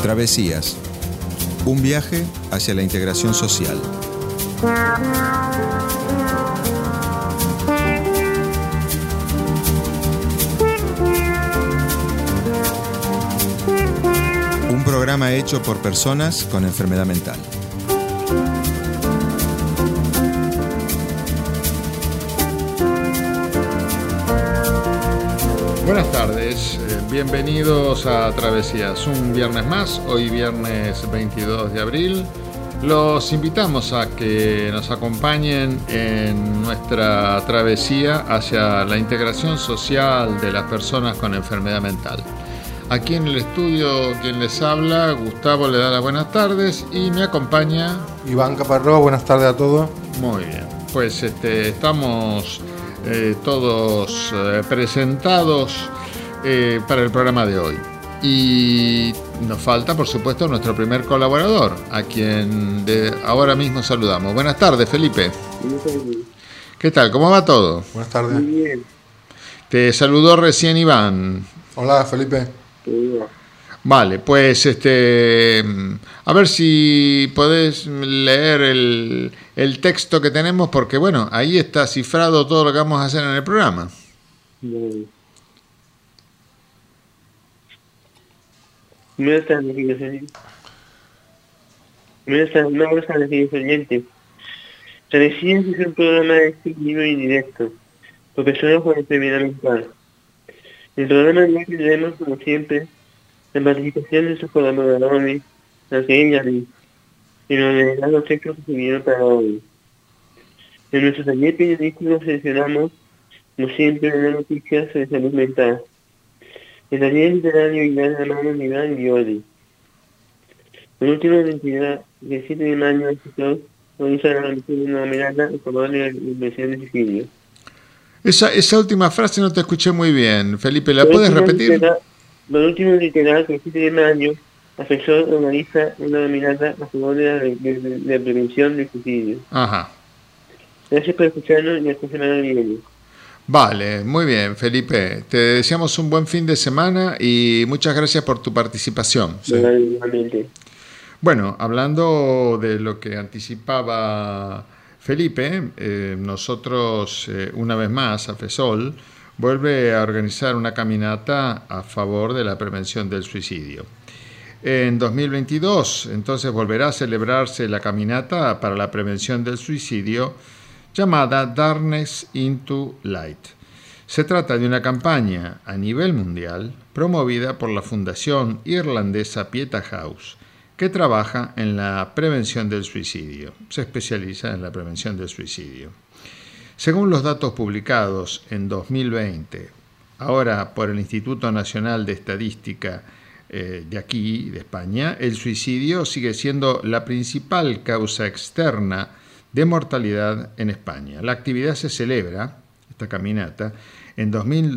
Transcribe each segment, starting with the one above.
Travesías, un viaje hacia la integración social. Un programa hecho por personas con enfermedad mental. Buenas tardes, bienvenidos a Travesías, un viernes más, hoy viernes 22 de abril. Los invitamos a que nos acompañen en nuestra travesía hacia la integración social de las personas con enfermedad mental. Aquí en el estudio, quien les habla, Gustavo, le da las buenas tardes y me acompaña Iván Caparrós. Buenas tardes a todos. Muy bien, pues estamos todos presentados para el programa de hoy. Y nos falta, por supuesto, nuestro primer colaborador, a quien ahora mismo saludamos. Buenas tardes, Felipe. ¿Qué tal? ¿Cómo va todo? Buenas tardes. Muy bien. Te saludó recién Iván. Hola, Felipe. Vale, pues a ver si podés leer el texto que tenemos, porque bueno, ahí está cifrado todo lo que vamos a hacer en el programa. Buenas tardes, queridos oyentes. Travesías es un programa de vivo y directo, por personas con enfermedad mental. En el programa de hoy tendremos, como siempre, la participación de sus colaboradores, Raquel y Ari, y nos leerán los textos que se vinieron para hoy. En nuestro taller periodístico seleccionamos, como siempre, una noticia sobre salud mental. El taller literario irá de la mano de Iván y Violi. El último 27 de mayo, el sector organiza la remisión de una homenaje en favor de la invención de suicidio. Esa última frase no te escuché muy bien, Felipe, ¿la puedes repetir? Lo último literal, que el 7 de mayo, Afección organiza una dominata a favor de la prevención del suicidio. Ajá. Gracias por escucharnos y hasta semana que viene. Vale, muy bien, Felipe. Te deseamos un buen fin de semana y muchas gracias por tu participación. Sí. Igualmente. Bueno, hablando de lo que anticipaba Felipe, nosotros, una vez más, AFESOL, vuelve a organizar una caminata a favor de la prevención del suicidio. En 2022, entonces, volverá a celebrarse la caminata para la prevención del suicidio llamada Darkness into Light. Se trata de una campaña a nivel mundial promovida por la fundación irlandesa Pieta House, que trabaja en la prevención del suicidio. Se especializa en la prevención del suicidio. Según los datos publicados en 2020, ahora por el Instituto Nacional de Estadística de aquí, de España, el suicidio sigue siendo la principal causa externa de mortalidad en España. La actividad se celebra, esta caminata, en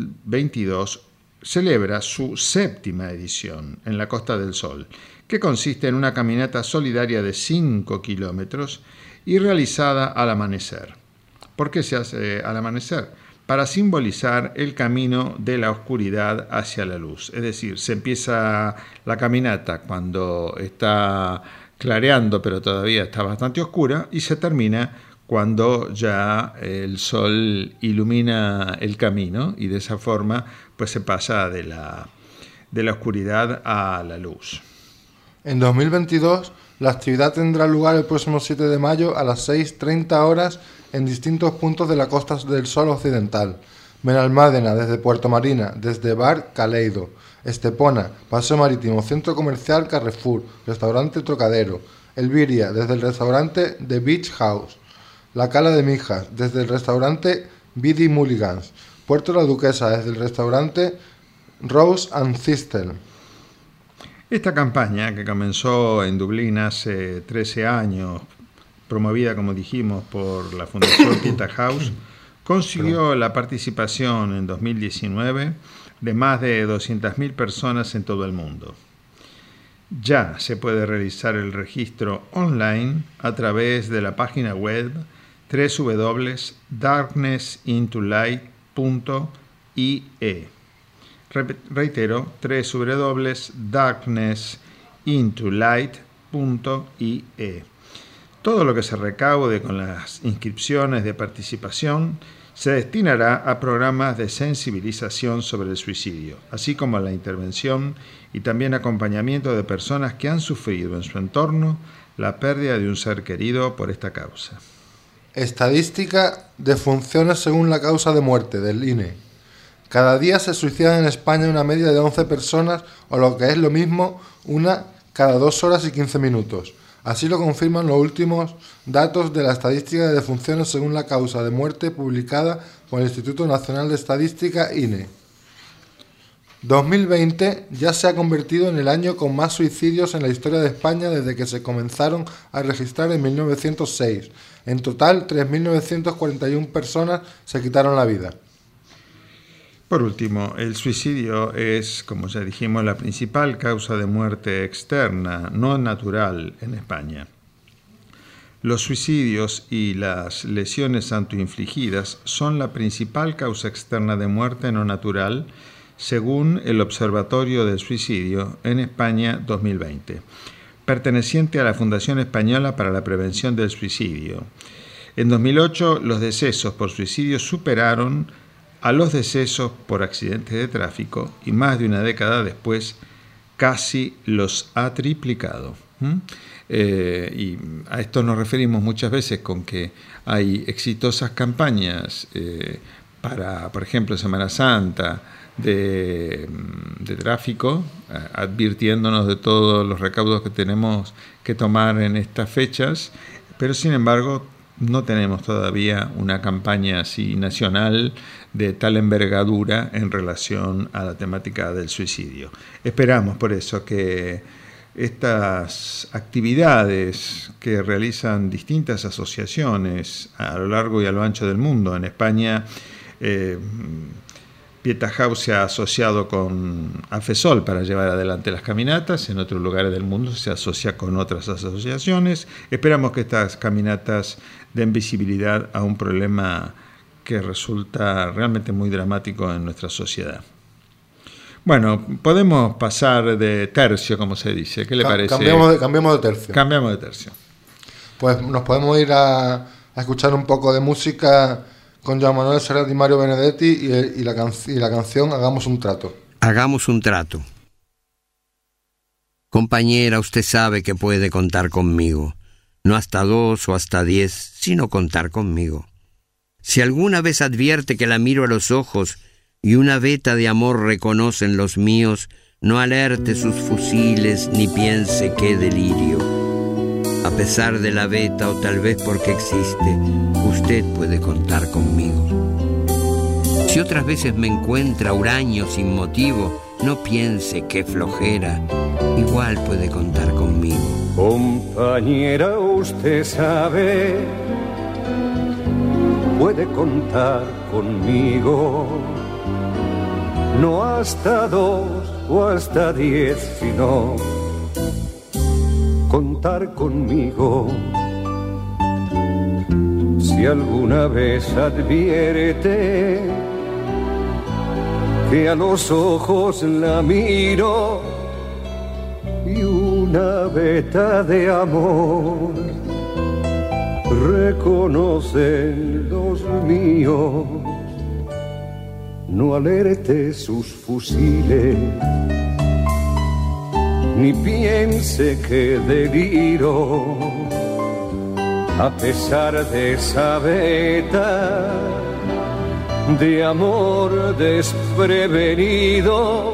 2022, celebra su 7ª edición en la Costa del Sol, que consiste en una caminata solidaria de 5 kilómetros y realizada al amanecer. ¿Por qué se hace al amanecer? Para simbolizar el camino de la oscuridad hacia la luz. Es decir, se empieza la caminata cuando está clareando, pero todavía está bastante oscura, y se termina cuando ya el sol ilumina el camino y de esa forma pues se pasa de la oscuridad a la luz. En 2022, la actividad tendrá lugar el próximo 7 de mayo a las 6:30 horas en distintos puntos de la Costa del Sol occidental. Benalmádena desde Puerto Marina, desde Bar Caleido, Estepona, Paseo Marítimo, Centro Comercial Carrefour, Restaurante Trocadero, Elviria desde el restaurante The Beach House, La Cala de Mijas desde el restaurante Biddy Mulligans, Puerto La Duquesa desde el restaurante Rose and Thistle. Esta campaña, que comenzó en Dublín hace 13 años, promovida, como dijimos, por la Fundación Pieta House, consiguió la participación en 2019 de más de 200.000 personas en todo el mundo. Ya se puede realizar el registro online a través de la página web www.darknessintolight.ie. Reitero, www.darknessintolight.ie. intolight.ie. Todo lo que se recaude con las inscripciones de participación se destinará a programas de sensibilización sobre el suicidio, así como a la intervención y también acompañamiento de personas que han sufrido en su entorno la pérdida de un ser querido por esta causa. Estadística de funciones según la causa de muerte del INE. Cada día se suicidan en España una media de 11 personas, o lo que es lo mismo, una cada 2 horas y 15 minutos. Así lo confirman los últimos datos de la estadística de defunciones según la causa de muerte publicada por el Instituto Nacional de Estadística, INE. 2020 ya se ha convertido en el año con más suicidios en la historia de España desde que se comenzaron a registrar en 1906. En total, 3.941 personas se quitaron la vida. Por último, el suicidio es, como ya dijimos, la principal causa de muerte externa, no natural, en España. Los suicidios y las lesiones autoinfligidas son la principal causa externa de muerte no natural, según el Observatorio del Suicidio en España 2020, perteneciente a la Fundación Española para la Prevención del Suicidio. En 2008, los decesos por suicidio superaron a los decesos por accidentes de tráfico y más de una década después casi los ha triplicado. Y a esto nos referimos muchas veces con que hay exitosas campañas para, por ejemplo, Semana Santa, de tráfico, advirtiéndonos de todos los recaudos que tenemos que tomar en estas fechas, pero sin embargo no tenemos todavía una campaña así nacional de tal envergadura en relación a la temática del suicidio. Esperamos por eso que estas actividades que realizan distintas asociaciones a lo largo y a lo ancho del mundo, en España Pieta House se ha asociado con AFESOL para llevar adelante las caminatas, en otros lugares del mundo se asocia con otras asociaciones. Esperamos que estas caminatas den visibilidad a un problema que resulta realmente muy dramático en nuestra sociedad. Bueno, podemos pasar de tercio, como se dice. ¿Qué le parece? Cambiamos de tercio. Cambiamos de tercio. Pues nos podemos ir a escuchar un poco de música con Joan Manuel Serrat y Mario Benedetti y la canción Hagamos un trato. Hagamos un trato. Compañera, usted sabe que puede contar conmigo. No hasta 2 o hasta 10, sino contar conmigo. Si alguna vez advierte que la miro a los ojos y una veta de amor reconocen los míos, no alerte sus fusiles ni piense qué delirio. A pesar de la veta o tal vez porque existe, usted puede contar conmigo. Si otras veces me encuentra huraño sin motivo, no piense qué flojera, igual puede contar conmigo. Compañera, usted sabe, puede contar conmigo. No hasta 2 o hasta 10, sino contar conmigo. Si alguna vez advierte que a los ojos la miro y una veta de amor reconocen los míos, no alerte sus fusiles ni piense que deliro. A pesar de esa veta de amor desprevenido,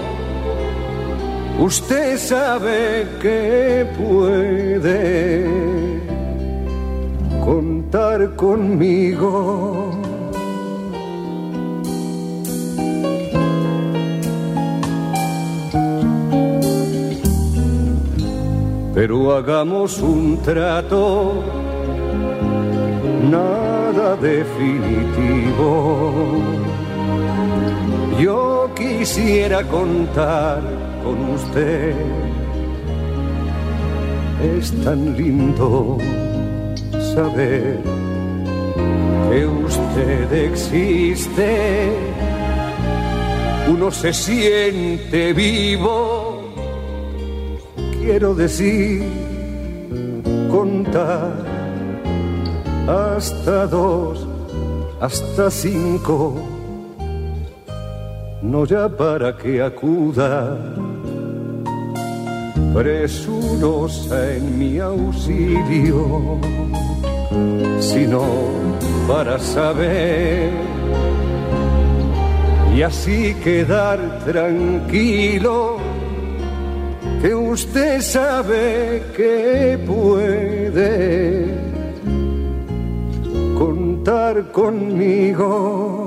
usted sabe que puede contar conmigo. Pero hagamos un trato, nada definitivo. Yo quisiera contar con usted. Es tan lindo saber que usted existe. Uno se siente vivo. quiero decir contar hasta 2, hasta 5, no ya para que acuda presurosa en mi auxilio, sino para saber y así quedar tranquilo que usted sabe que puede contar conmigo.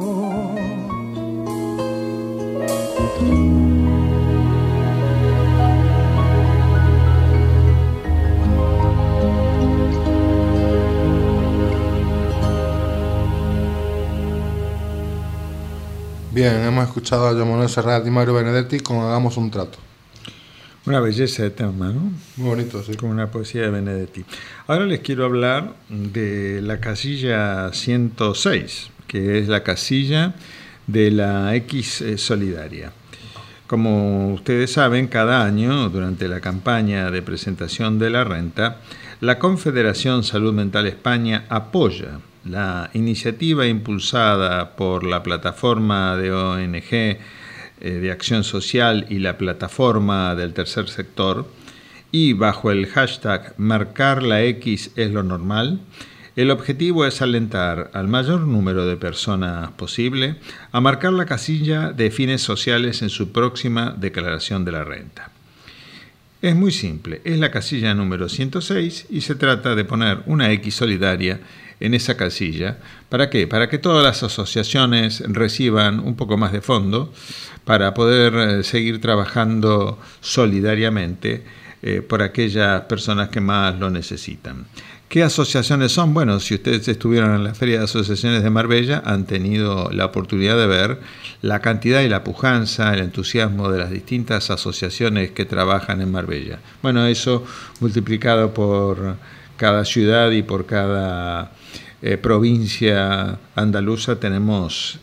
Bien, hemos escuchado a Joan Manuel Serrat y Mario Benedetti con Hagamos un trato. Una belleza de tema, ¿no? Muy bonito, sí. Como una poesía de Benedetti. Ahora les quiero hablar de la casilla 106, que es la casilla de la X solidaria. Como ustedes saben, cada año, durante la campaña de presentación de la renta, la Confederación Salud Mental España apoya la iniciativa impulsada por la plataforma de ONG de acción social y la plataforma del tercer sector, y bajo el hashtag Marcar la X es lo normal, el objetivo es alentar al mayor número de personas posible a marcar la casilla de fines sociales en su próxima declaración de la renta. Es muy simple, es la casilla número 106 y se trata de poner una X solidaria en esa casilla. ¿Para qué? Para que todas las asociaciones reciban un poco más de fondo para poder seguir trabajando solidariamente por aquellas personas que más lo necesitan. ¿Qué asociaciones son? Bueno, si ustedes estuvieron en la Feria de Asociaciones de Marbella, han tenido la oportunidad de ver la cantidad y la pujanza, el entusiasmo de las distintas asociaciones que trabajan en Marbella. Bueno, eso multiplicado por cada ciudad y por cada provincia andaluza, tenemos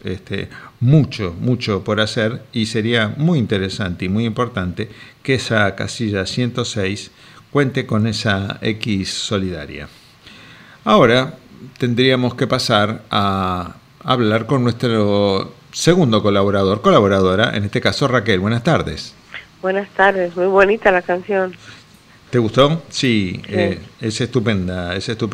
mucho por hacer, y sería muy interesante y muy importante que esa casilla 106 cuente con esa X solidaria. Ahora tendríamos que pasar a hablar con nuestro segundo colaboradora, en este caso Raquel. Buenas tardes. Buenas tardes, muy bonita la canción. ¿Te gustó? Sí, sí. Es estupenda.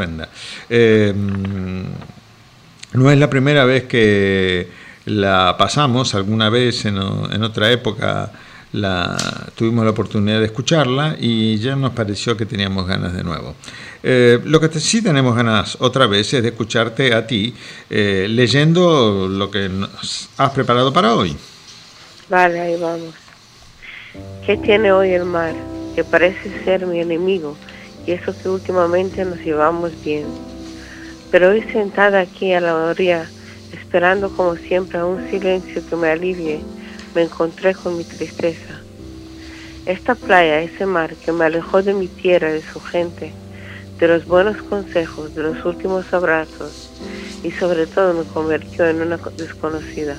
No es la primera vez que la pasamos, alguna vez en otra época tuvimos la oportunidad de escucharla y ya nos pareció que teníamos ganas de nuevo. Lo que sí tenemos ganas otra vez es de escucharte a ti leyendo lo que nos has preparado para hoy. Vale, ahí vamos. ¿Qué tiene hoy el mar? Que parece ser mi enemigo, y eso que últimamente nos llevamos bien. Pero hoy sentada aquí a la orilla, esperando como siempre a un silencio que me alivie, me encontré con mi tristeza. Esta playa, ese mar que me alejó de mi tierra, de su gente, de los buenos consejos, de los últimos abrazos, y sobre todo me convirtió en una desconocida.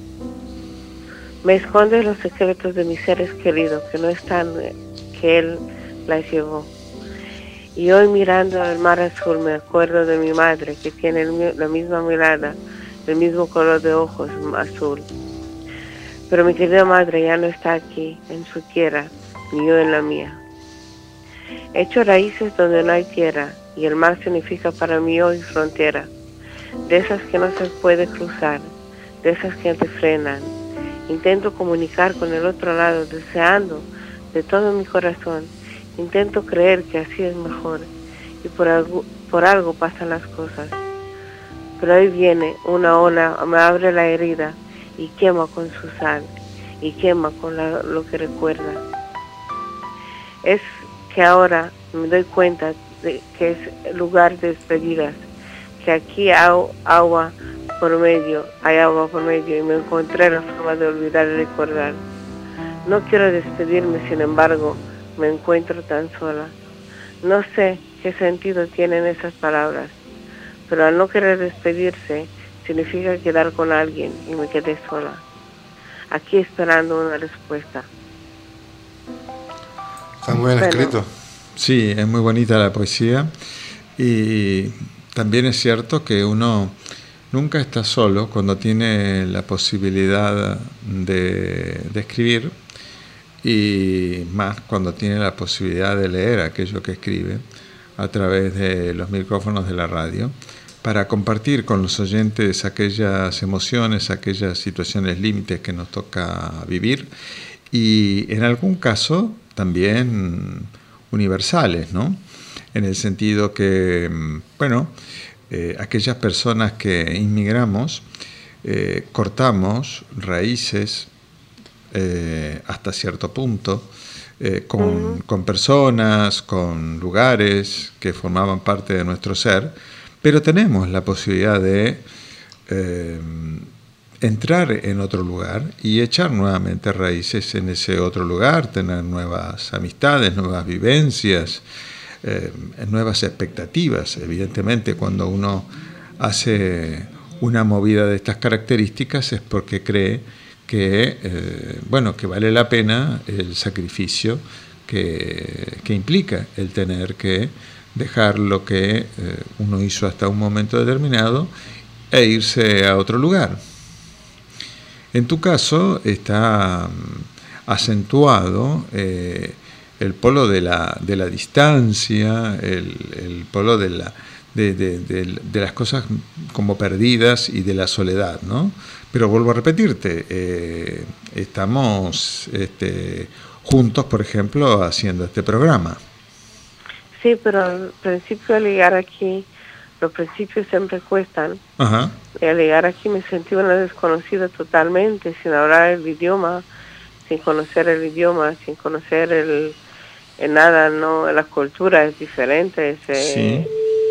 Me esconde los secretos de mis seres queridos que no están, que él las llevó. Y hoy mirando al mar azul me acuerdo de mi madre, que tiene la misma mirada, el mismo color de ojos azul. Pero mi querida madre ya no está aquí, en su tierra, ni yo en la mía. He hecho raíces donde no hay tierra, y el mar significa para mí hoy frontera, de esas que no se puede cruzar, de esas que te frenan. Intento comunicar con el otro lado, deseando de todo mi corazón. Intento creer que así es mejor, y por algo pasan las cosas. Pero hoy viene una ola, me abre la herida y quema con su sal, y quema con lo que recuerda. Es que ahora me doy cuenta de que es lugar de despedidas, que aquí hay agua por medio, y me encontré la forma de olvidar y recordar. No quiero despedirme, sin embargo, me encuentro tan sola. No sé qué sentido tienen esas palabras, pero al no querer despedirse, significa quedar con alguien, y me quedé sola, aquí esperando una respuesta. Está muy bien Bueno. escrito. Sí, es muy bonita la poesía y también es cierto que uno nunca está solo cuando tiene la posibilidad de escribir y más cuando tiene la posibilidad de leer aquello que escribe a través de los micrófonos de la radio para compartir con los oyentes aquellas emociones, aquellas situaciones límites que nos toca vivir y en algún caso también universales, ¿no? En el sentido que, bueno, aquellas personas que inmigramos cortamos raíces hasta cierto punto con personas, con lugares que formaban parte de nuestro ser, pero tenemos la posibilidad de entrar en otro lugar y echar nuevamente raíces en ese otro lugar, tener nuevas amistades, nuevas vivencias, nuevas expectativas. Evidentemente, cuando uno hace una movida de estas características es porque cree que, bueno, que vale la pena el sacrificio que implica el tener que dejar lo que uno hizo hasta un momento determinado e irse a otro lugar. En tu caso está acentuado el polo de la distancia, el polo de las cosas como perdidas y de la soledad, ¿no? Pero vuelvo a repetirte, estamos juntos, por ejemplo, haciendo este programa. Sí, pero al principio de llegar aquí, los principios siempre cuestan. Ajá. Y al llegar aquí me sentí una desconocida totalmente, sin hablar el idioma, sin conocer el idioma, sin conocer el nada, ¿no? La cultura es diferente. Sí.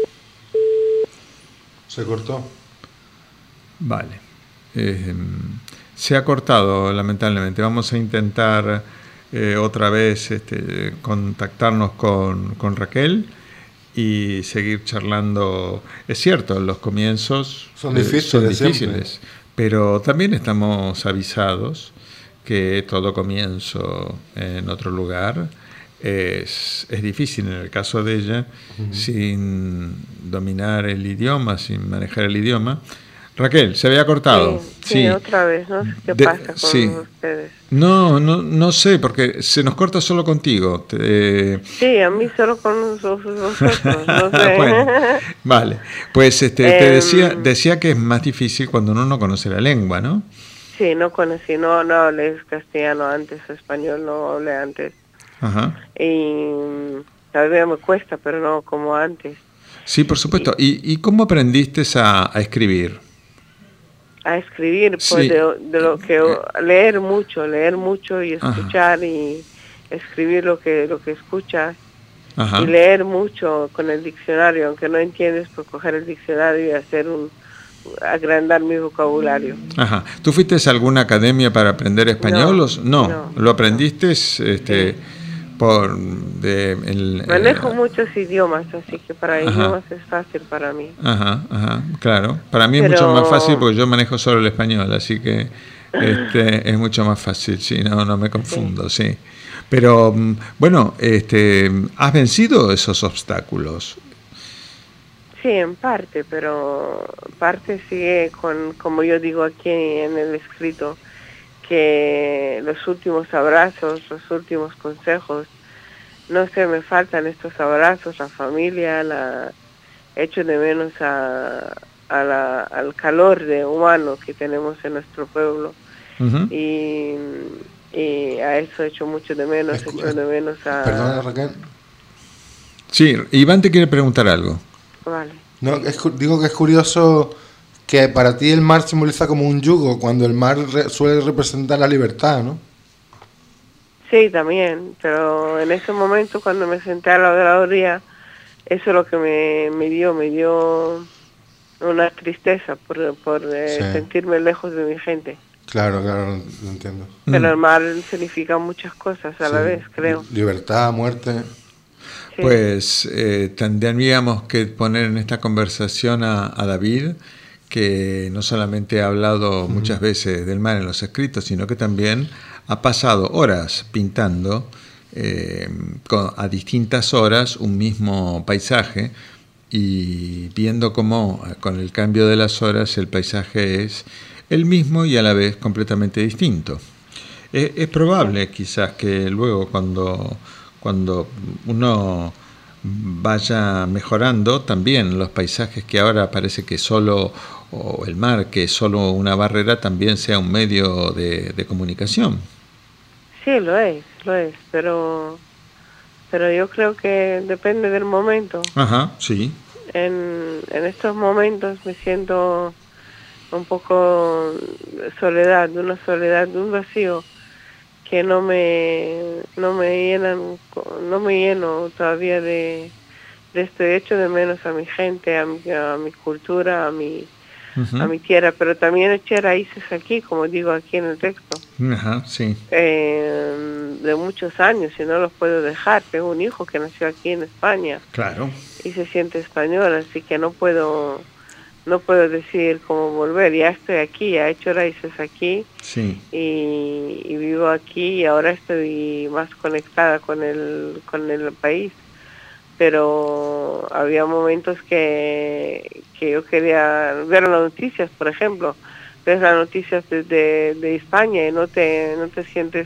Se cortó. Vale. Se ha cortado, lamentablemente. Vamos a intentar otra vez contactarnos con Raquel y seguir charlando. Es cierto, los comienzos son difíciles, pero también estamos avisados que todo comienzo en otro lugar es difícil. En el caso de ella, sin dominar el idioma, sin manejar el idioma. Raquel, se había cortado. Sí, otra vez, no sé qué pasa con ustedes. No sé, porque se nos corta solo contigo. Sí, a mí solo con vosotros, no sé. Bueno, vale. Pues te decía que es más difícil cuando uno no conoce la lengua, ¿no? Sí, no conocí, no hablé castellano antes, español no hablé antes. Ajá. Y todavía me cuesta, pero no como antes. Sí, por supuesto. ¿Y cómo aprendiste a escribir? A escribir, pues Sí. de lo que leer mucho y escuchar. Ajá. Y escribir lo que escuchas. Ajá. Y leer mucho con el diccionario, aunque no entiendes, pues coger el diccionario y hacer agrandar mi vocabulario. Ajá. ¿Tú fuiste a alguna academia para aprender español? No. ¿Lo aprendiste manejo muchos idiomas, así que para idiomas es fácil para mí. Ajá, claro. Para mí es mucho más fácil porque yo manejo solo el español, así que es mucho más fácil, sí, no me confundo, sí. Pero bueno, ¿has vencido esos obstáculos? Sí, en parte, pero parte sigue como yo digo aquí en el escrito, que los últimos abrazos, los últimos consejos, no sé, me faltan estos abrazos, la familia, echo de menos al calor humano que tenemos en nuestro pueblo. Uh-huh. Y a eso echo mucho de menos, a... Perdona, Raquel. Sí, Iván te quiere preguntar algo. Vale. No, digo que es curioso que para ti el mar simboliza como un yugo, cuando el mar suele representar la libertad, ¿no? Sí, también, pero en ese momento cuando me senté a la de la orilla, eso es lo que me dio una tristeza por sentirme lejos de mi gente. Claro, lo entiendo. Pero el mar significa muchas cosas a la vez, creo. Libertad, muerte... Sí. Pues tendríamos que poner en esta conversación a David, que no solamente ha hablado muchas veces del mar en los escritos, sino que también ha pasado horas pintando a distintas horas un mismo paisaje y viendo cómo con el cambio de las horas el paisaje es el mismo y a la vez completamente distinto. Es probable quizás que luego cuando uno vaya mejorando también los paisajes que ahora parece que solo, o el mar que es solo una barrera, también sea un medio de comunicación. Sí, lo es, pero yo creo que depende del momento. Ajá, sí. En estos momentos me siento un poco soledad, un vacío que no me lleno todavía de este hecho de menos a mi gente, a mi cultura, a mi tierra, pero también eché raíces aquí, como digo aquí en el texto. Ajá, sí. De muchos años y no los puedo dejar. Tengo un hijo que nació aquí en España. Claro. Y se siente español, así que no puedo decir cómo volver. Ya estoy aquí, ya he hecho raíces aquí. Sí. Y vivo aquí y ahora estoy más conectada con el país. Pero había momentos que yo quería ver las noticias, por ejemplo. Ves las noticias de España y no te sientes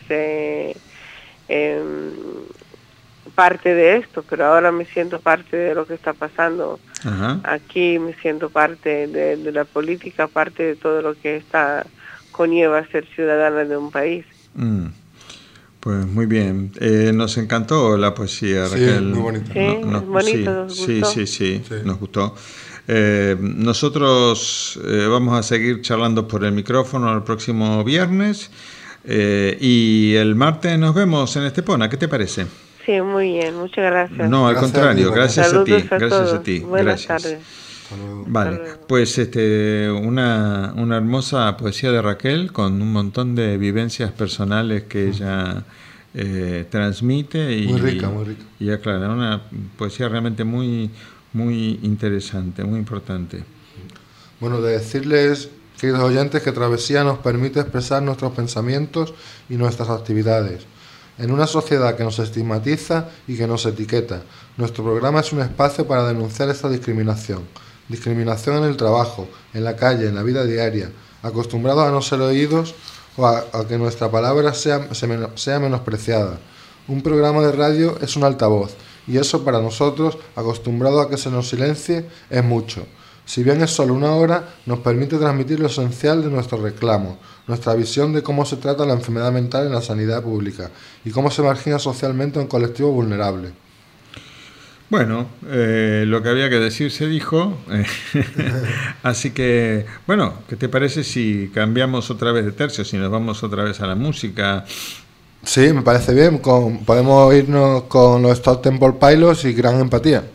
parte de esto, pero ahora me siento parte de lo que está pasando. Ajá. Aquí, me siento parte de la política, parte de todo lo que conlleva ser ciudadana de un país. Pues muy bien, nos encantó la poesía, Raquel. Sí, muy bonita. Sí, es bonito, nos gustó. Sí, nos gustó. Nosotros vamos a seguir charlando por el micrófono el próximo viernes y el martes nos vemos en Estepona. ¿Qué te parece? Sí, muy bien, muchas gracias. No, al contrario, gracias a ti. Gracias a ti. Buenas tardes. Vale, pues una hermosa poesía de Raquel con un montón de vivencias personales que ella transmite y muy rica. Y aclara, una poesía realmente muy, muy interesante, muy importante. Bueno, de decirles, queridos oyentes, que Travesía nos permite expresar nuestros pensamientos y nuestras actividades. En una sociedad que nos estigmatiza y que nos etiqueta, nuestro programa es un espacio para denunciar esta discriminación. Discriminación en el trabajo, en la calle, en la vida diaria, acostumbrados a no ser oídos o a que nuestra palabra sea menospreciada. Un programa de radio es un altavoz, y eso para nosotros, acostumbrados a que se nos silencie, es mucho. Si bien es solo una hora, nos permite transmitir lo esencial de nuestro reclamo, nuestra visión de cómo se trata la enfermedad mental en la sanidad pública y cómo se margina socialmente a un colectivo vulnerable. Bueno, lo que había que decir se dijo, así que, bueno, ¿qué te parece si cambiamos otra vez de tercio, si nos vamos otra vez a la música? Sí, me parece bien, podemos irnos con los Stone Temple Pilots y Gran Empatía.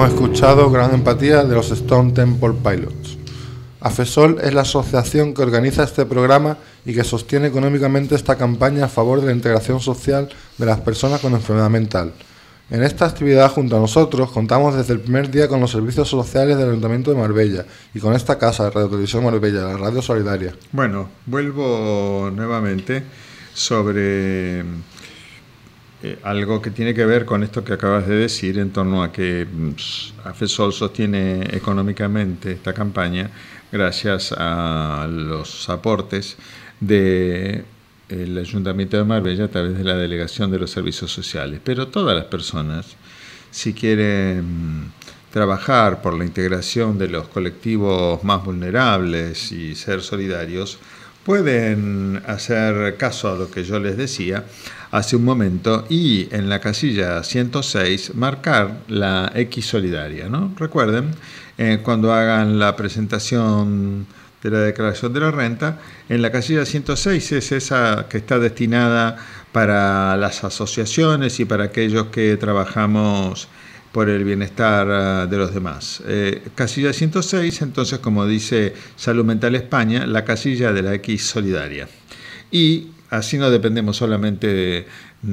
hemos escuchado Gran Empatía de los Stone Temple Pilots. AFESOL es la asociación que organiza este programa y que sostiene económicamente esta campaña a favor de la integración social de las personas con enfermedad mental. En esta actividad, junto a nosotros, contamos desde el primer día con los servicios sociales del Ayuntamiento de Marbella y con esta casa de Radio Televisión Marbella, la Radio Solidaria. Bueno, vuelvo nuevamente sobre algo que tiene que ver con esto que acabas de decir en torno a que AFESOL sostiene económicamente esta campaña gracias a los aportes del Ayuntamiento de Marbella a través de la Delegación de los Servicios Sociales. Pero todas las personas, si quieren trabajar por la integración de los colectivos más vulnerables y ser solidarios, pueden hacer caso a lo que yo les decía hace un momento y en la casilla 106 marcar la X solidaria, ¿no? Recuerden, cuando hagan la presentación de la declaración de la renta, en la casilla 106 es esa que está destinada para las asociaciones y para aquellos que trabajamos por el bienestar de los demás. Casilla 106, entonces, como dice Salud Mental España, la casilla de la X solidaria. Y así no dependemos solamente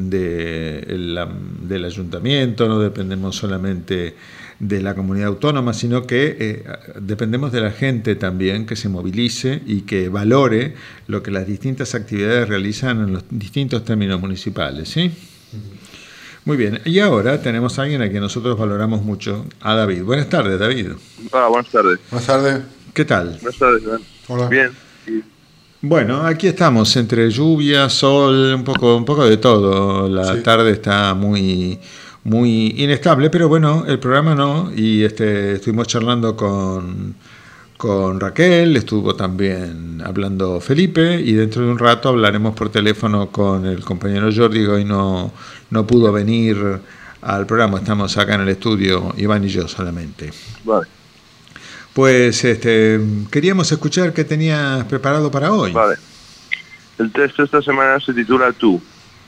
del ayuntamiento, no dependemos solamente de la comunidad autónoma, sino que dependemos de la gente también que se movilice y que valore lo que las distintas actividades realizan en los distintos términos municipales, ¿sí? Muy bien, y ahora tenemos a alguien a quien nosotros valoramos mucho, a David. Buenas tardes, David. Hola, buenas tardes. Buenas tardes. ¿Qué tal? Buenas tardes, Iván. Hola. Bien. Sí. Bueno, aquí estamos entre lluvia, sol, un poco de todo. La tarde está muy inestable, pero bueno, el programa no. Y estuvimos charlando con Raquel, estuvo también hablando Felipe, y dentro de un rato hablaremos por teléfono con el compañero Jordi, que hoy no pudo venir al programa. Estamos acá en el estudio, Iván y yo solamente. Vale. Pues queríamos escuchar qué tenías preparado para hoy. Vale. El texto esta semana se titula Tú.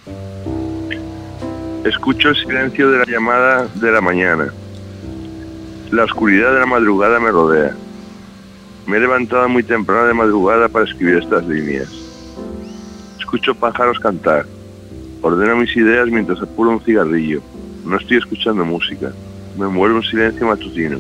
Escucho el silencio de la llamada de la mañana. La oscuridad de la madrugada me rodea. Me he levantado muy temprano de madrugada para escribir estas líneas. Escucho pájaros cantar. Ordeno mis ideas mientras apuro un cigarrillo. No estoy escuchando música. Me envuelve un silencio matutino.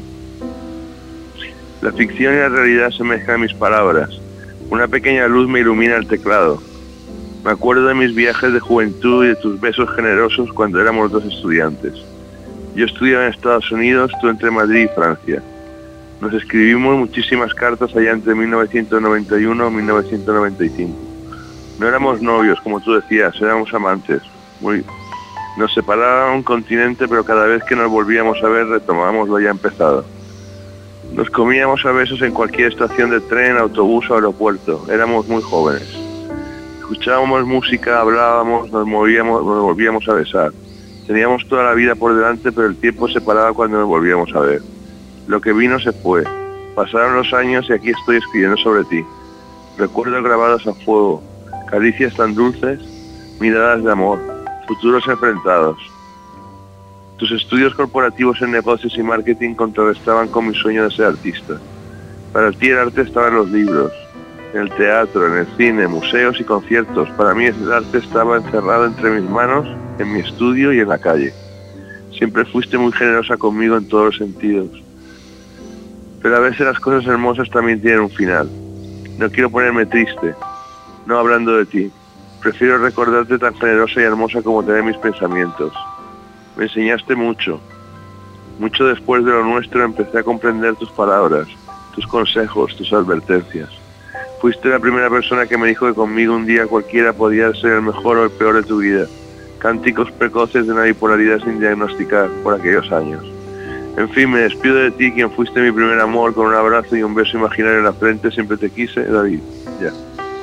La ficción y la realidad se mezclan en mis palabras. Una pequeña luz me ilumina el teclado. Me acuerdo de mis viajes de juventud y de tus besos generosos cuando éramos dos estudiantes. Yo estudiaba en Estados Unidos, tú entre Madrid y Francia. Nos escribimos muchísimas cartas allá entre 1991 y 1995. No éramos novios, como tú decías, éramos amantes. Nos separaba un continente, pero cada vez que nos volvíamos a ver retomábamos lo ya empezado. Nos comíamos a besos en cualquier estación de tren, autobús o aeropuerto. Éramos muy jóvenes. Escuchábamos música, hablábamos, nos volvíamos a besar. Teníamos toda la vida por delante, pero el tiempo se paraba cuando nos volvíamos a ver. Lo que vino se fue. Pasaron los años y aquí estoy escribiendo sobre ti. Recuerdos grabados a fuego, caricias tan dulces, miradas de amor, futuros enfrentados. Tus estudios corporativos en negocios y marketing contrarrestaban con mi sueño de ser artista. Para ti el arte estaba en los libros, en el teatro, en el cine, museos y conciertos. Para mí el arte estaba encerrado entre mis manos, en mi estudio y en la calle. Siempre fuiste muy generosa conmigo en todos los sentidos. Pero a veces las cosas hermosas también tienen un final. No quiero ponerme triste, no hablando de ti. Prefiero recordarte tan generosa y hermosa como tener mis pensamientos. Me enseñaste mucho. Mucho después de lo nuestro empecé a comprender tus palabras, tus consejos, tus advertencias. Fuiste la primera persona que me dijo que conmigo un día cualquiera podía ser el mejor o el peor de tu vida. Cánticos precoces de una bipolaridad sin diagnosticar por aquellos años. En fin, me despido de ti, quien fuiste mi primer amor, con un abrazo y un beso imaginario en la frente. Siempre te quise, David. Ya.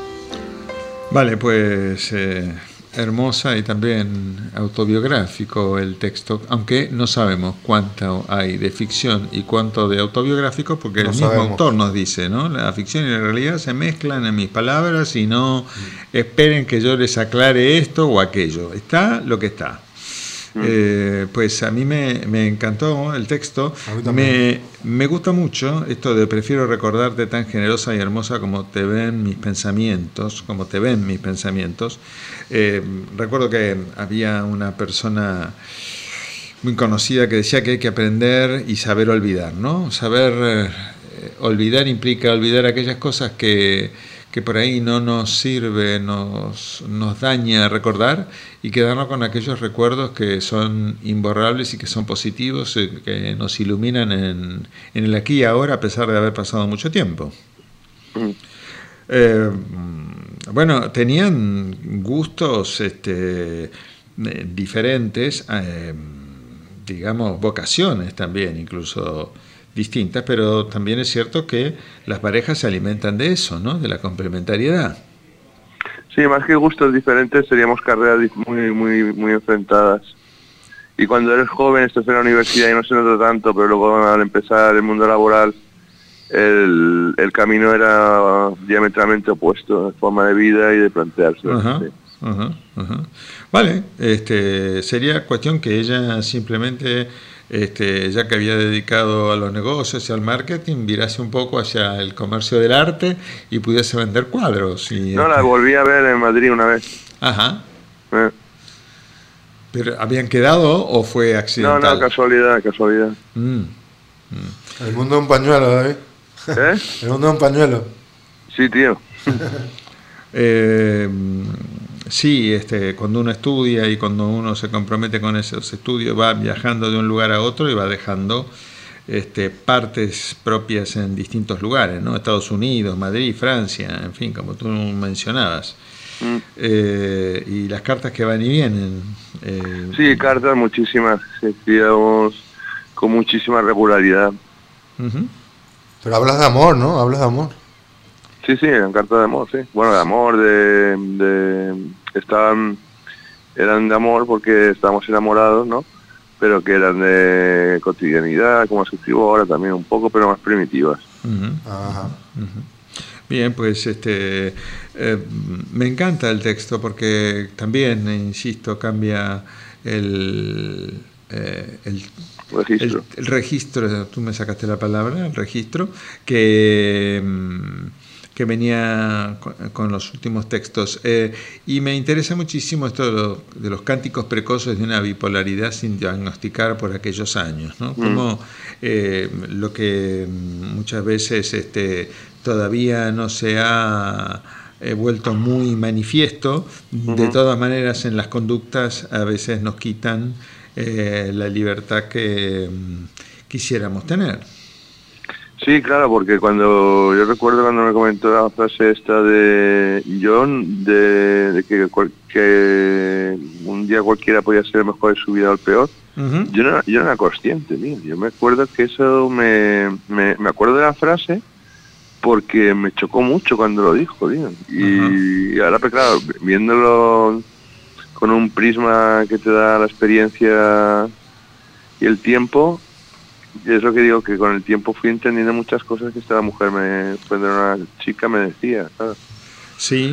Vale, pues hermosa y también autobiográfico el texto, aunque no sabemos cuánto hay de ficción y cuánto de autobiográfico, porque el mismo autor nos dice, ¿no? La ficción y la realidad se mezclan en mis palabras y no esperen que yo les aclare esto o aquello. Está lo que está. Pues a mí me encantó el texto. A mí también. Me gusta mucho esto de prefiero recordarte tan generosa y hermosa como te ven mis pensamientos, recuerdo que había una persona muy conocida que decía que hay que aprender y saber olvidar, ¿no? Saber olvidar implica olvidar aquellas cosas que por ahí no nos sirve, nos daña recordar, y quedarnos con aquellos recuerdos que son imborrables y que son positivos, que nos iluminan en el aquí y ahora a pesar de haber pasado mucho tiempo. Bueno, tenían gustos diferentes, digamos, vocaciones también, incluso distintas, pero también es cierto que las parejas se alimentan de eso, ¿no? De la complementariedad. Sí, más que gustos diferentes, seríamos carreras muy enfrentadas. Y cuando eres joven, estás en la universidad y no se nota tanto, pero luego al empezar el mundo laboral, el camino era diametralmente opuesto, de forma de vida y de plantearse. Vale, sería cuestión que ella simplemente, ya que había dedicado a los negocios y al marketing, virase un poco hacia el comercio del arte y pudiese vender cuadros. Y, no, la volví a ver en Madrid una vez. Ajá. ¿Pero habían quedado o fue accidental? No, casualidad. El mundo es un pañuelo, David. El mundo es un pañuelo. Sí, tío. Sí, cuando uno estudia y cuando uno se compromete con esos estudios, va viajando de un lugar a otro y va dejando partes propias en distintos lugares, ¿no? Estados Unidos, Madrid, Francia, en fin, como tú mencionabas. Y las cartas que van y vienen. Sí, cartas muchísimas, escribíamos con muchísima regularidad. Pero hablas de amor, ¿no? Hablas de amor. Sí, eran cartas de amor, sí. Bueno, de amor, eran de amor porque estábamos enamorados, ¿no? Pero que eran de cotidianidad, como se escribo ahora también un poco, pero más primitivas. Bien, pues me encanta el texto porque también, insisto, cambia el registro, tú me sacaste la palabra, el registro, que venía con los últimos textos. Y me interesa muchísimo esto de los cánticos precoces de una bipolaridad sin diagnosticar por aquellos años, ¿no? Como lo que muchas veces todavía no se ha vuelto muy manifiesto, de todas maneras en las conductas a veces nos quitan la libertad que quisiéramos tener. Sí, claro, porque yo recuerdo cuando me comentó la frase esta de John, de que un día cualquiera podía ser el mejor de su vida o el peor, yo no era consciente, tío. Yo me acuerdo que eso me acuerdo de la frase porque me chocó mucho cuando lo dijo, tío. Y ahora, pues claro, viéndolo con un prisma que te da la experiencia y el tiempo, y es lo que digo, que con el tiempo fui entendiendo muchas cosas que esta mujer, cuando era una chica, me decía, ¿sabes? Sí,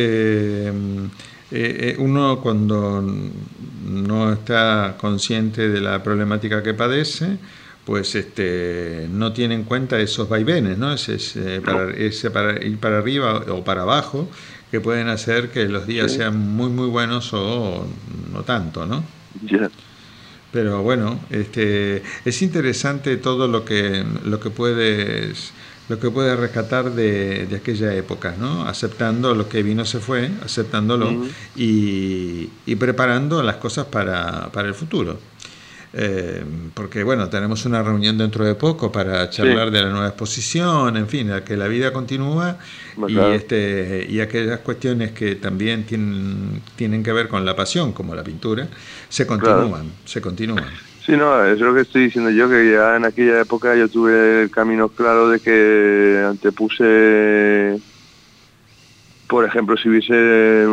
uno cuando no está consciente de la problemática que padece, pues no tiene en cuenta esos vaivenes, ¿no? Para ir para arriba o para abajo, que pueden hacer que los días sean muy muy buenos o no tanto, ¿no? Pero bueno, es interesante todo lo que puedes rescatar de aquella época, ¿no? Aceptando lo que vino se fue, aceptándolo y preparando las cosas para el futuro. Porque bueno, tenemos una reunión dentro de poco para charlar de la nueva exposición, en fin, que la vida continúa y aquellas cuestiones que también tienen que ver con la pasión, como la pintura, se continúan. Sí, no, es lo que estoy diciendo yo, que ya en aquella época yo tuve el camino claro de que antepuse, por ejemplo, si hubiese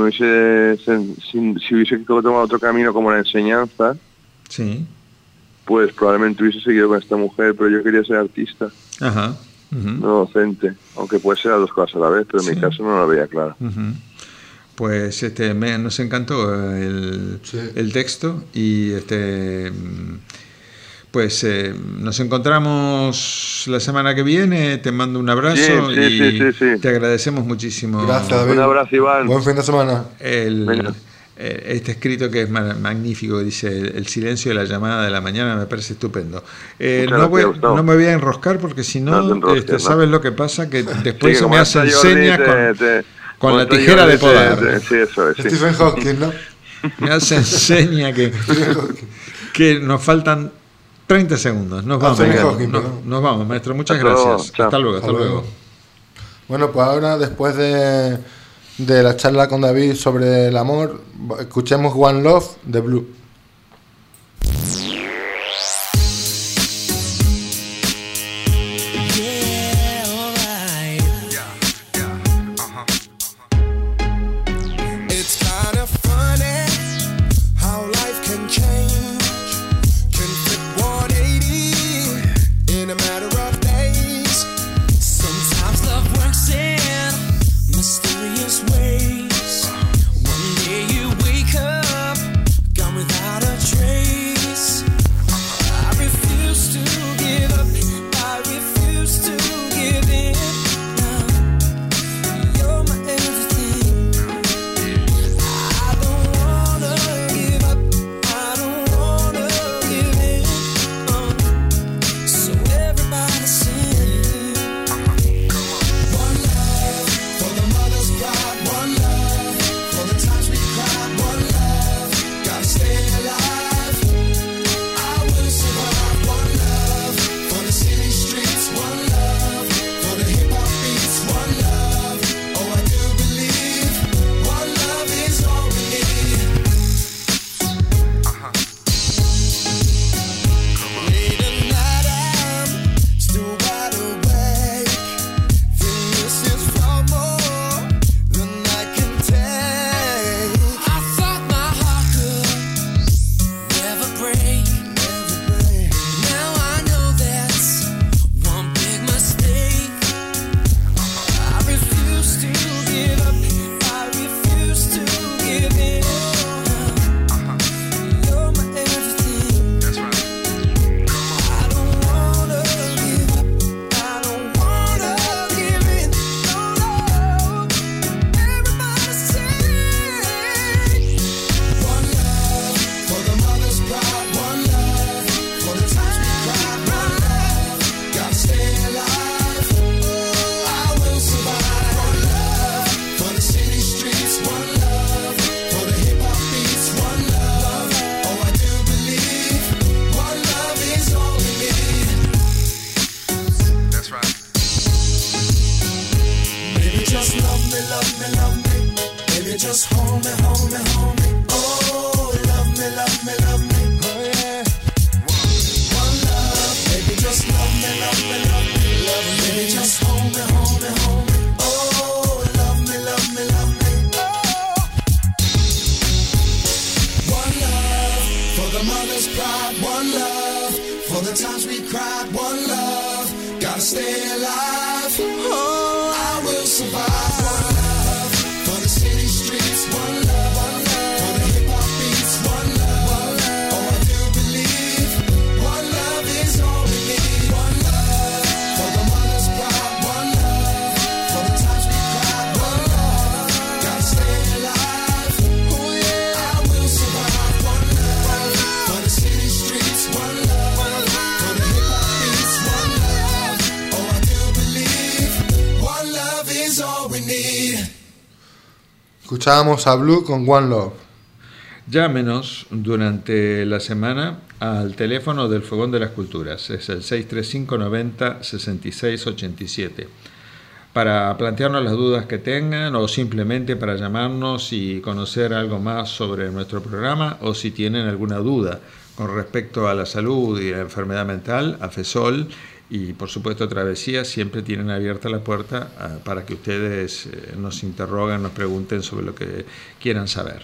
tomado otro camino como la enseñanza, pues probablemente hubiese seguido con esta mujer, pero yo quería ser artista, no docente, aunque puede ser las dos cosas a la vez, pero en mi caso no lo veía claro. Pues nos encantó el texto y pues nos encontramos la semana que viene. Te mando un abrazo sí. Te agradecemos muchísimo. Gracias, David. Un abrazo, Iván. Buen fin de semana. Este escrito que es magnífico, dice: el silencio de la llamada de la mañana, me parece estupendo. No me voy a enroscar porque si no, ¿sabes lo que pasa? Que después se me hacen señas con la tijera de podar. Sí, eso es. Stephen Hawking, ¿no? Me hacen señas que nos faltan 30 segundos. Nos vamos, maestro. Muchas gracias. Hasta luego. Bueno, pues ahora, después de la charla con David sobre el amor, escuchemos One Love de Blue. Escuchábamos a Blue con One Love. Llámenos durante la semana al teléfono del Fogón de las Culturas, es el 635 90 66 87, para plantearnos las dudas que tengan o simplemente para llamarnos y conocer algo más sobre nuestro programa, o si tienen alguna duda con respecto a la salud y la enfermedad mental, a FESOL y por supuesto Travesía, siempre tienen abierta la puerta para que ustedes nos interroguen, nos pregunten sobre lo que quieran saber.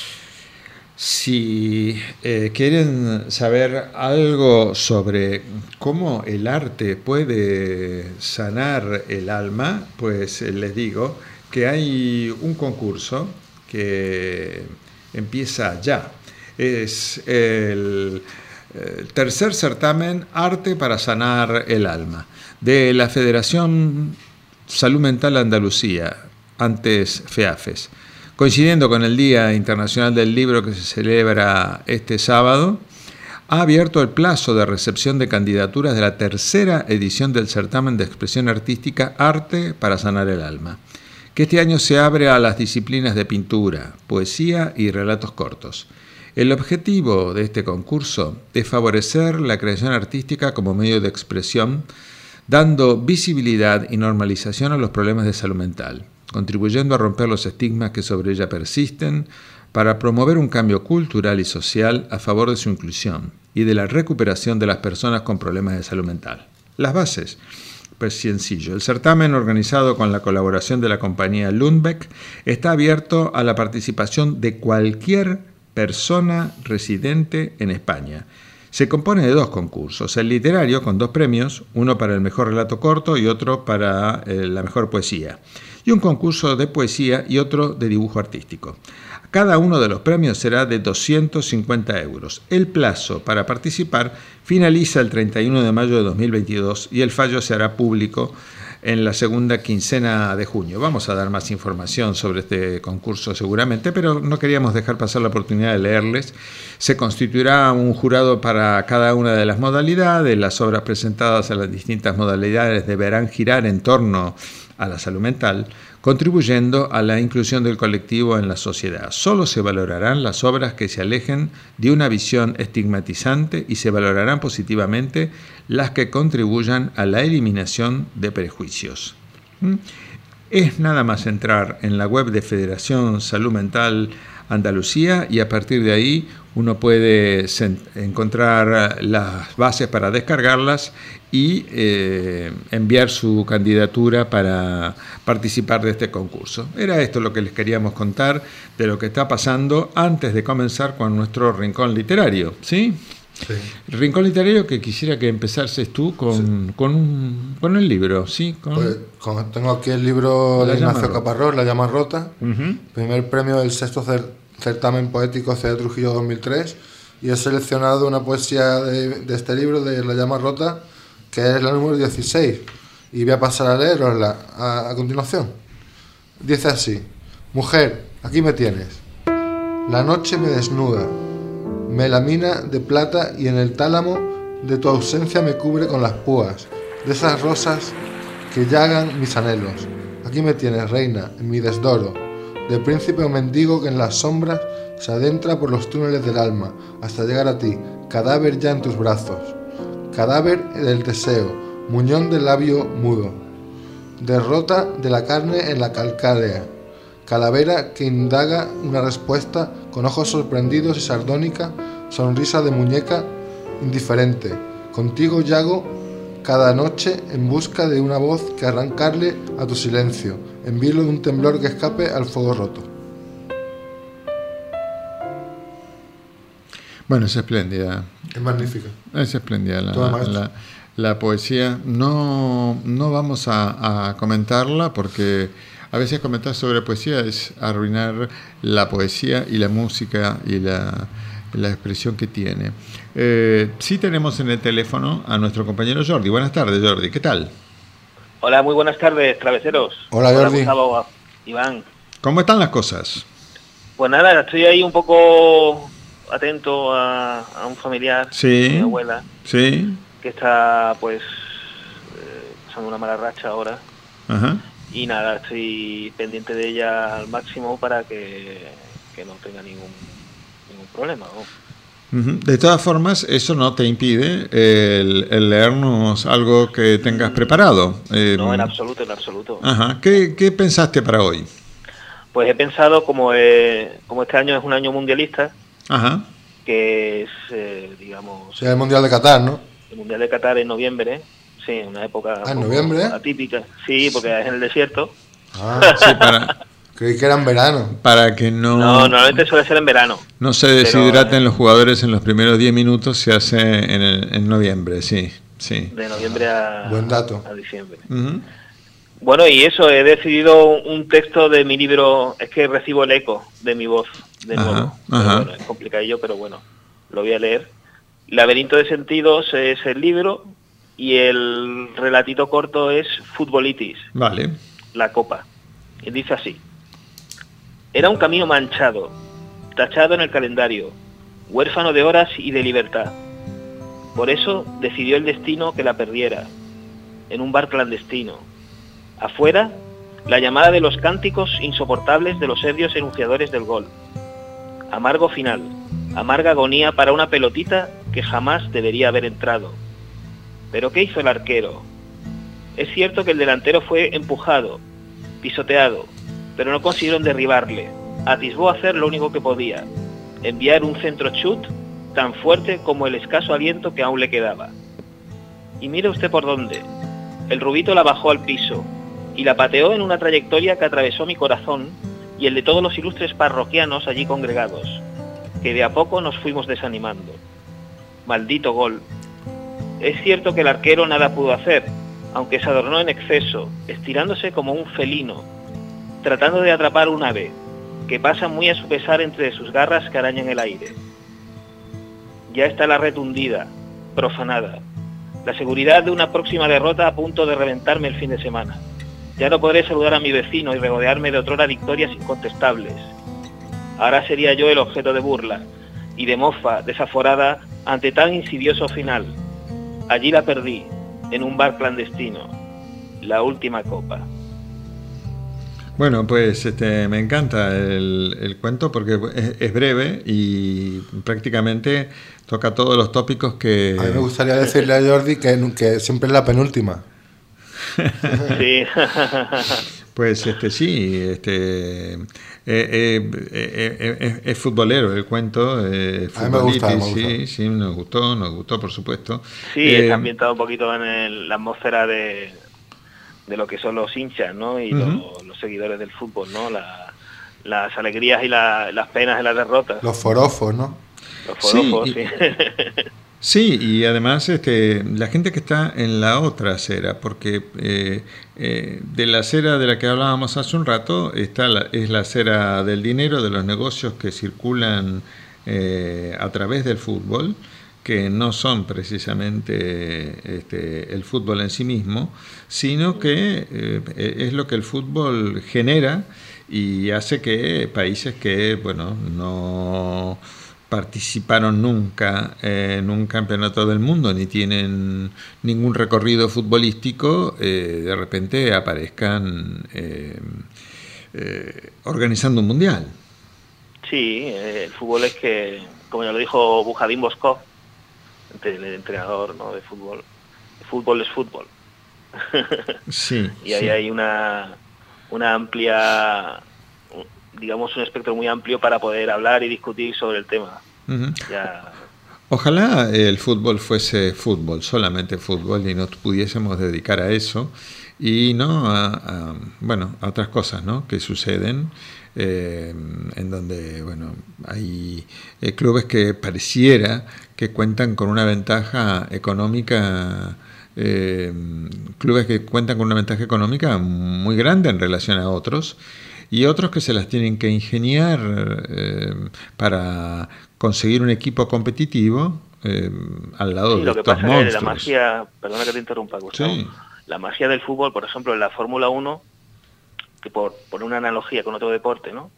Si quieren saber algo sobre cómo el arte puede sanar el alma, pues les digo que hay un concurso que empieza ya. Es el tercer certamen Arte para Sanar el Alma, de la Federación Salud Mental Andalucía, antes FEAFES. Coincidiendo con el Día Internacional del Libro que se celebra este sábado, ha abierto el plazo de recepción de candidaturas de la tercera edición del certamen de expresión artística Arte para Sanar el Alma, que este año se abre a las disciplinas de pintura, poesía y relatos cortos. El objetivo de este concurso es favorecer la creación artística como medio de expresión, dando visibilidad y normalización a los problemas de salud mental, contribuyendo a romper los estigmas que sobre ella persisten, para promover un cambio cultural y social a favor de su inclusión y de la recuperación de las personas con problemas de salud mental. Las bases, pues sencillo. El certamen, organizado con la colaboración de la compañía Lundbeck, está abierto a la participación de cualquier persona residente en España. Se compone de 2 concursos, el literario con 2 premios, uno para el mejor relato corto y otro para la mejor poesía, y un concurso de poesía y otro de dibujo artístico. Cada uno de los premios será de 250 euros. El plazo para participar finaliza el 31 de mayo de 2022 y el fallo se hará público en la segunda quincena de junio. Vamos a dar más información sobre este concurso seguramente, pero no queríamos dejar pasar la oportunidad de leerles. Se constituirá un jurado para cada una de las modalidades. Las obras presentadas a las distintas modalidades deberán girar en torno a la salud mental, contribuyendo a la inclusión del colectivo en la sociedad. Solo se valorarán las obras que se alejen de una visión estigmatizante y se valorarán positivamente las que contribuyan a la eliminación de prejuicios. Es nada más entrar en la web de Federación Salud Mental Andalucía y a partir de ahí uno puede encontrar las bases para descargarlas y enviar su candidatura para participar de este concurso. Era esto lo que les queríamos contar de lo que está pasando antes de comenzar con nuestro rincón literario, ¿sí? Sí. El rincón literario que quisiera que empezases tú con el libro, ¿sí? Pues, tengo aquí el libro de Ignacio Caparrós, La llama rota, primer premio del 6º certamen poético C. de Trujillo 2003, y he seleccionado una poesía de este libro, de La llama rota, que es la número 16, y voy a pasar a leerosla a continuación. Dice así: mujer, aquí me tienes. La noche me desnuda, me lamina de plata y en el tálamo de tu ausencia me cubre con las púas de esas rosas que llagan mis anhelos. Aquí me tienes, reina, en mi desdoro, de príncipe o mendigo que en las sombras se adentra por los túneles del alma hasta llegar a ti, cadáver ya en tus brazos, cadáver del deseo, muñón del labio mudo, derrota de la carne en la calcárea, calavera que indaga una respuesta con ojos sorprendidos y sardónica, sonrisa de muñeca indiferente. Contigo yago cada noche en busca de una voz que arrancarle a tu silencio, en vilo de un temblor que escape al fuego roto. Bueno, es espléndida. Es magnífica. Es espléndida la poesía. No vamos a comentarla porque a veces comentar sobre poesía es arruinar la poesía y la música y la expresión que tiene. Sí tenemos en el teléfono a nuestro compañero Jordi. Buenas tardes, Jordi. ¿Qué tal? Hola, muy buenas tardes, traveseros. Hola, Jordi. Gustavo, Iván. ¿Cómo están las cosas? Pues nada, estoy ahí un poco atento a un familiar, sí, mi abuela, sí, que está pues pasando una mala racha ahora. Ajá. Y nada, estoy pendiente de ella al máximo para que no tenga ningún problema, ¿no? De todas formas, eso no te impide el leernos algo que tengas preparado. No, en absoluto, en absoluto. Ajá. ¿Qué pensaste para hoy? Pues he pensado, como este año es un año mundialista, ajá, que es, digamos... O sea, el Mundial de Qatar, ¿no? El Mundial de Qatar en noviembre, sí, una época ¿en noviembre? Atípica. Sí, porque es en el desierto. Ah, sí, creí que era en verano. Para que no... No, normalmente suele ser en verano. No se deshidraten los jugadores en los primeros 10 minutos, se hace en noviembre, sí. De noviembre Buen dato. a diciembre. Bueno, y eso, he decidido un texto de mi libro, es que recibo el eco de mi voz de nuevo. Bueno, es complicadillo, pero bueno, lo voy a leer. Laberinto de sentidos es el libro y el relatito corto es Futbolitis. Vale. La copa. Y dice así: era un camino manchado, tachado en el calendario, huérfano de horas y de libertad. Por eso decidió el destino que la perdiera, en un bar clandestino. Afuera, la llamada de los cánticos insoportables de los ebrios enunciadores del gol. Amargo final, amarga agonía para una pelotita que jamás debería haber entrado. ¿Pero qué hizo el arquero? Es cierto que el delantero fue empujado, pisoteado, pero no consiguieron derribarle. Atisbó hacer lo único que podía, enviar un centro chut tan fuerte como el escaso aliento que aún le quedaba. Y mire usted por dónde. El rubito la bajó al piso y la pateó en una trayectoria que atravesó mi corazón y el de todos los ilustres parroquianos allí congregados, que de a poco nos fuimos desanimando. Maldito gol. Es cierto que el arquero nada pudo hacer, aunque se adornó en exceso, estirándose como un felino, tratando de atrapar un ave, que pasa muy a su pesar entre sus garras que arañan el aire. Ya está la red hundida, profanada, la seguridad de una próxima derrota a punto de reventarme el fin de semana. Ya no podré saludar a mi vecino y regodearme de otrora victorias incontestables. Ahora sería yo el objeto de burla y de mofa desaforada ante tan insidioso final. Allí la perdí, en un bar clandestino, la última copa. Bueno, pues me encanta el cuento porque es breve y prácticamente toca todos los tópicos que... A mí me gustaría decirle a Jordi que siempre es la penúltima. Sí. Pues sí, es futbolero el cuento. A mí me gusta. Sí, nos gustó, por supuesto. Sí, está ambientado un poquito en la atmósfera de lo que son los hinchas, ¿no? Y los seguidores del fútbol, ¿no? Las alegrías y las penas de las derrotas. Los forofos, ¿no? Los forofos, sí. Sí, y además la gente que está en la otra acera, porque de la acera de la que hablábamos hace un rato es la acera del dinero, de los negocios que circulan a través del fútbol, que no son precisamente el fútbol en sí mismo, sino que es lo que el fútbol genera y hace que países que, bueno, no participaron nunca en un campeonato del mundo ni tienen ningún recorrido futbolístico, de repente aparezcan organizando un mundial. Sí, el fútbol es que, como ya lo dijo Bujadín Boskov, el entrenador, ¿no?, de fútbol. El fútbol es fútbol. Sí. Y ahí hay una amplia, digamos, un espectro muy amplio para poder hablar y discutir sobre el tema. Ojalá el fútbol fuese fútbol, solamente fútbol, y nos pudiésemos dedicar a eso y no a otras cosas, ¿no?, que suceden en donde, bueno, hay clubes que pareciera que cuentan con una ventaja económica, muy grande en relación a otros, y otros que se las tienen que ingeniar para conseguir un equipo competitivo al lado de estos monstruos. Lo que pasa es que la magia, perdona que te interrumpa, Gustavo, sí. La magia del fútbol, por ejemplo, en la Fórmula 1, que por poner una analogía con otro deporte, ¿no?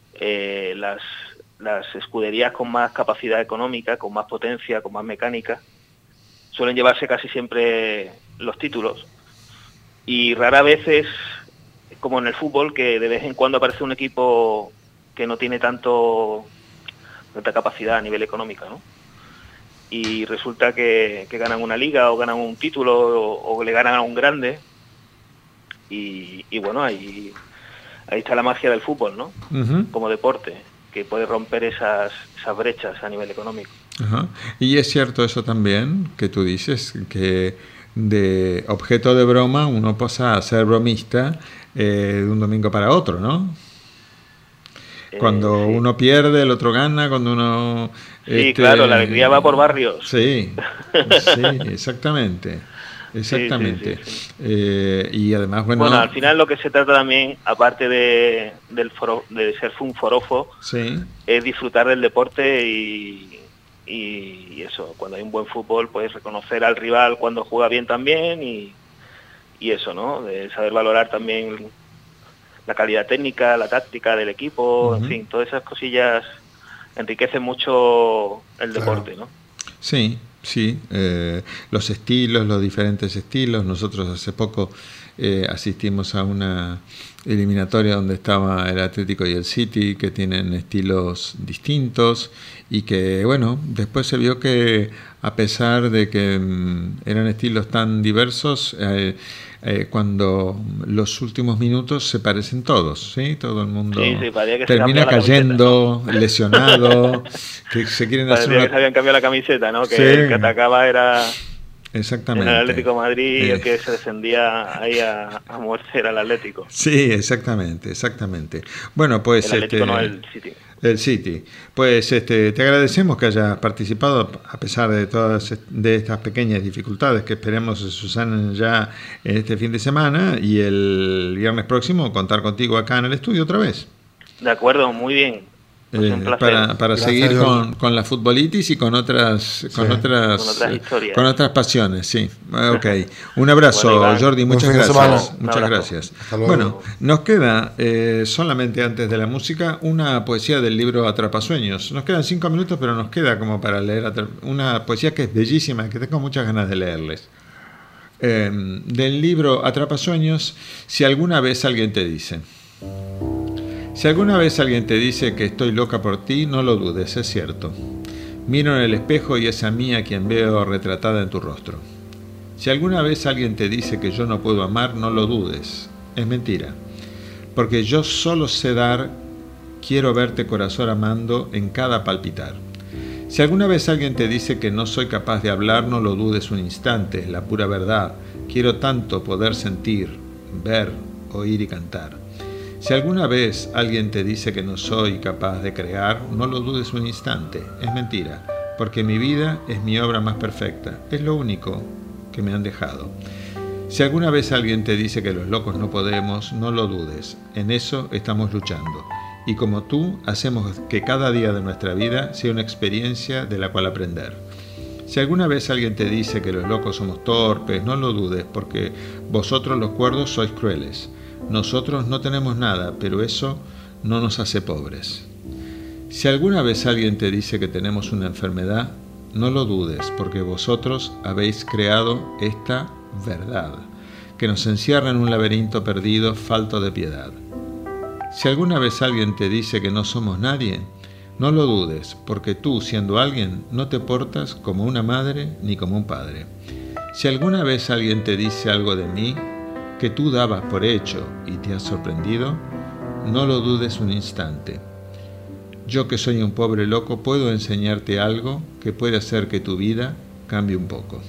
Las escuderías con más capacidad económica, con más potencia, con más mecánica, suelen llevarse casi siempre los títulos. Y rara vez es como en el fútbol, que de vez en cuando aparece un equipo que no tiene tanta capacidad a nivel económico, ¿no? Y resulta que ganan una liga o ganan un título o le ganan a un grande. Y bueno, ahí está la magia del fútbol, ¿no? Como deporte, que puede romper esas brechas a nivel económico. Y es cierto eso también, que tú dices, que de objeto de broma uno pasa a ser bromista de un domingo para otro, ¿no? Cuando uno pierde, el otro gana, cuando uno... Sí, claro, la alegría va por barrios. Sí, exactamente. Exactamente. Sí, sí, Y además, bueno, al final lo que se trata también, aparte de ser un forofo, sí, es disfrutar del deporte y eso, cuando hay un buen fútbol, pues reconocer al rival cuando juega bien también y eso, ¿no? De saber valorar también la calidad técnica, la táctica del equipo, en fin, todas esas cosillas enriquecen mucho el deporte, ¿no? Sí, sí, los estilos, los diferentes estilos. Nosotros hace poco asistimos a una eliminatoria donde estaba el Atlético y el City, que tienen estilos distintos y que, bueno, después se vio que a pesar de que eran estilos tan diversos, cuando los últimos minutos se parecen todos, ¿sí? Todo el mundo termina cayendo, ¿no? Lesionado, que se quieren hacer que se habían cambiado la camiseta, ¿no? Que sí. El que atacaba era exactamente el Atlético de Madrid y el que se defendía ahí a muerte era el Atlético. Sí, exactamente. Bueno, pues el Atlético no, el City. El City. Pues te agradecemos que hayas participado a pesar de todas estas pequeñas dificultades que esperemos se subsanen ya en este fin de semana y el viernes próximo contar contigo acá en el estudio otra vez. De acuerdo, muy bien. Pues para seguir con la futbolitis y con otras historias, con otras pasiones, sí. Okay. Un abrazo, bueno, Jordi, muchas gracias. Muchas gracias. Bueno, nos queda solamente antes de la música una poesía del libro Atrapasueños. Nos quedan 5 minutos, pero nos queda como para leer una poesía que es bellísima, que tengo muchas ganas de leerles. Del libro Atrapasueños, si alguna vez alguien te dice. Si alguna vez alguien te dice que estoy loca por ti, no lo dudes, es cierto. Miro en el espejo y es a mí a quien veo retratada en tu rostro. Si alguna vez alguien te dice que yo no puedo amar, no lo dudes, es mentira. Porque yo solo sé dar, quiero verte corazón amando en cada palpitar. Si alguna vez alguien te dice que no soy capaz de hablar, no lo dudes un instante, es la pura verdad. Quiero tanto poder sentir, ver, oír y cantar. Si alguna vez alguien te dice que no soy capaz de crear, no lo dudes un instante, es mentira, porque mi vida es mi obra más perfecta, es lo único que me han dejado. Si alguna vez alguien te dice que los locos no podemos, no lo dudes, en eso estamos luchando. Y como tú, hacemos que cada día de nuestra vida sea una experiencia de la cual aprender. Si alguna vez alguien te dice que los locos somos torpes, no lo dudes, porque vosotros los cuerdos sois crueles. Nosotros no tenemos nada, pero eso no nos hace pobres. Si alguna vez alguien te dice que tenemos una enfermedad, no lo dudes, porque vosotros habéis creado esta verdad, que nos encierra en un laberinto perdido, falto de piedad. Si alguna vez alguien te dice que no somos nadie, no lo dudes, porque tú, siendo alguien, no te portas como una madre ni como un padre. Si alguna vez alguien te dice algo de mí, que tú dabas por hecho y te has sorprendido, no lo dudes un instante. Yo que soy un pobre loco puedo enseñarte algo que puede hacer que tu vida cambie un poco.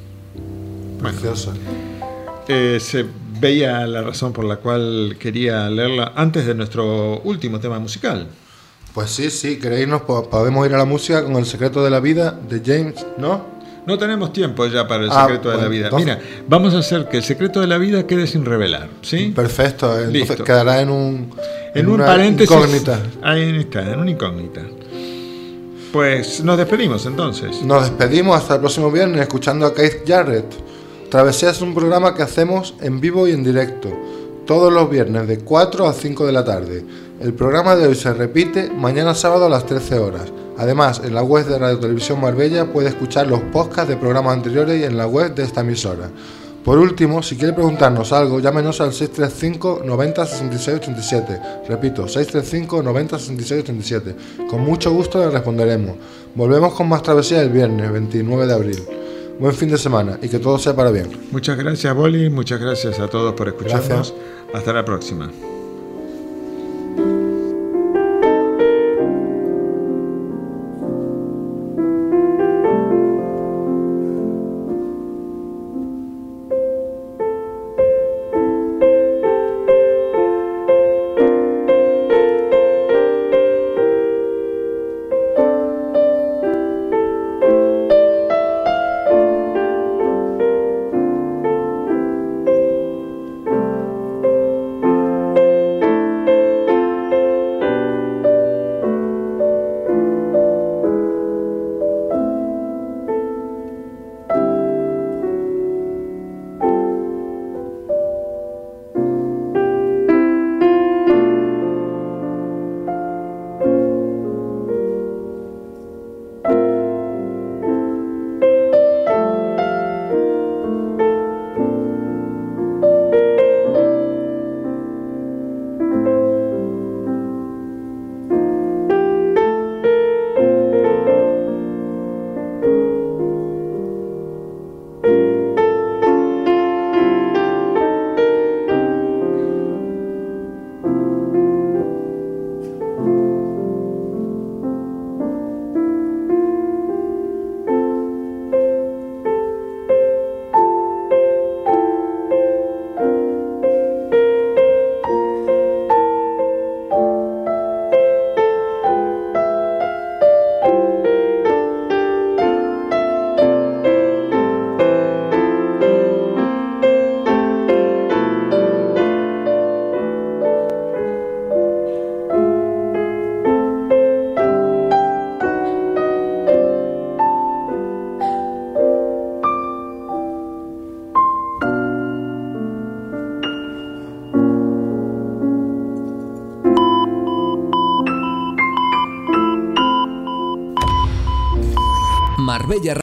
Preciosa. Bueno, se veía la razón por la cual quería leerla antes de nuestro último tema musical. Pues sí, queréis podemos ir a la música con El secreto de la vida de James, ¿no? No tenemos tiempo ya para el secreto de la vida. Entonces, mira, vamos a hacer que el secreto de la vida quede sin revelar, ¿sí? Perfecto, entonces listo. Quedará en un paréntesis. Incógnita. Ahí está, en una incógnita. Pues nos despedimos entonces. Nos despedimos hasta el próximo viernes escuchando a Keith Jarrett. Travesía es un programa que hacemos en vivo y en directo, todos los viernes de 4 a 5 de la tarde. El programa de hoy se repite mañana sábado a las 13 horas. Además, en la web de Radio Televisión Marbella puede escuchar los podcasts de programas anteriores y en la web de esta emisora. Por último, si quiere preguntarnos algo, llámenos al 635 90 66 87. Repito, 635 90 66 87. Con mucho gusto le responderemos. Volvemos con más travesía el viernes 29 de abril. Buen fin de semana y que todo sea para bien. Muchas gracias, Boli. Muchas gracias a todos por escucharnos. Gracias. Hasta la próxima. Marbella